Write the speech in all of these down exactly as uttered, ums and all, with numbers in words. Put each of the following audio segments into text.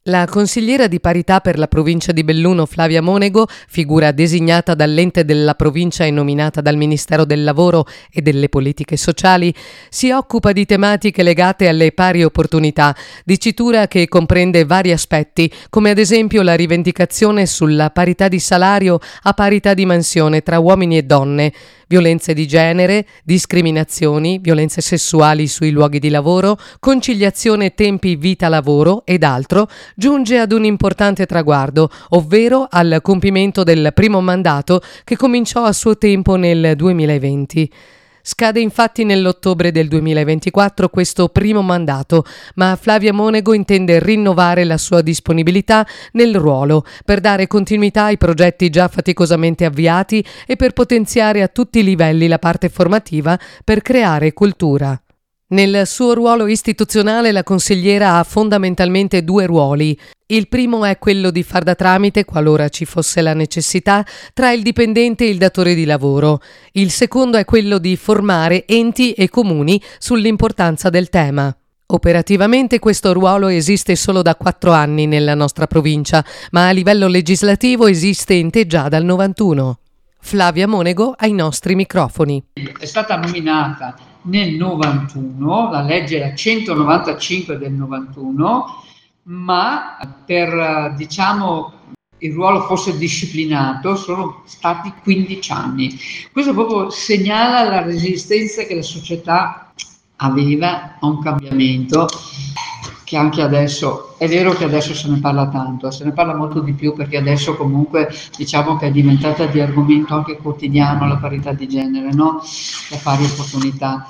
La consigliera di parità per la provincia di Belluno Flavia Monego, figura designata dall'ente della provincia e nominata dal Ministero del Lavoro e delle Politiche Sociali, si occupa di tematiche legate alle pari opportunità, dicitura che comprende vari aspetti, come ad esempio la rivendicazione sulla parità di salario a parità di mansione tra uomini e donne, violenze di genere, discriminazioni, violenze sessuali sui luoghi di lavoro, conciliazione tempi vita-lavoro ed altro, giunge ad un importante traguardo, ovvero al compimento del primo mandato che cominciò a suo tempo nel duemilaventi. Scade infatti nell'ottobre del duemilaventiquattro questo primo mandato, ma Flavia Monego intende rinnovare la sua disponibilità nel ruolo per dare continuità ai progetti già faticosamente avviati e per potenziare a tutti i livelli la parte formativa per creare cultura. Nel suo ruolo istituzionale la consigliera ha fondamentalmente due ruoli. Il primo è quello di far da tramite, qualora ci fosse la necessità, tra il dipendente e il datore di lavoro. Il secondo è quello di formare enti e comuni sull'importanza del tema. Operativamente questo ruolo esiste solo da quattro anni nella nostra provincia, ma a livello legislativo esiste in te già dal novantuno. Flavia Monego ai nostri microfoni. È stata nominata nel novantuno, la legge è centonovantacinque del novantuno, ma per, diciamo, il ruolo fosse disciplinato sono stati quindici anni. Questo proprio segnala la resistenza che la società aveva a un cambiamento che anche adesso, è vero che adesso se ne parla tanto, se ne parla molto di più perché adesso comunque diciamo che è diventata di argomento anche quotidiano la parità di genere, no? Le pari opportunità,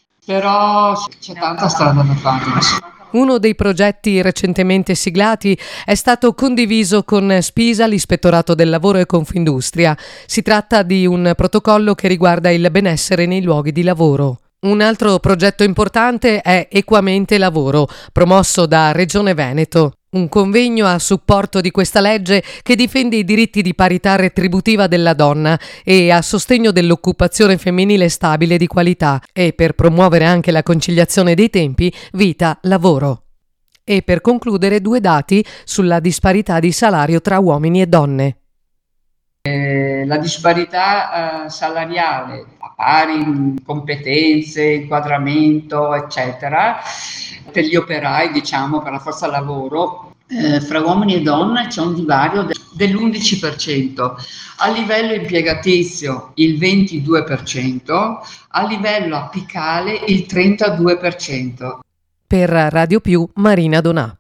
però c'è tanta strada da fare. Uno dei progetti recentemente siglati è stato condiviso con Spisa, l'Ispettorato del Lavoro e Confindustria. Si tratta di un protocollo che riguarda il benessere nei luoghi di lavoro. Un altro progetto importante è Equamente Lavoro, promosso da Regione Veneto. Un convegno a supporto di questa legge che difende i diritti di parità retributiva della donna e a sostegno dell'occupazione femminile stabile e di qualità e per promuovere anche la conciliazione dei tempi vita-lavoro. E per concludere due dati sulla disparità di salario tra uomini e donne. Eh, la disparità eh, salariale a pari competenze, inquadramento, eccetera, per gli operai, diciamo, per la forza lavoro, eh, fra uomini e donne c'è un divario de- dell'undici per cento, a livello impiegatizio il ventidue per cento, a livello apicale il trentadue per cento. Per Radio Più, Marina Donà.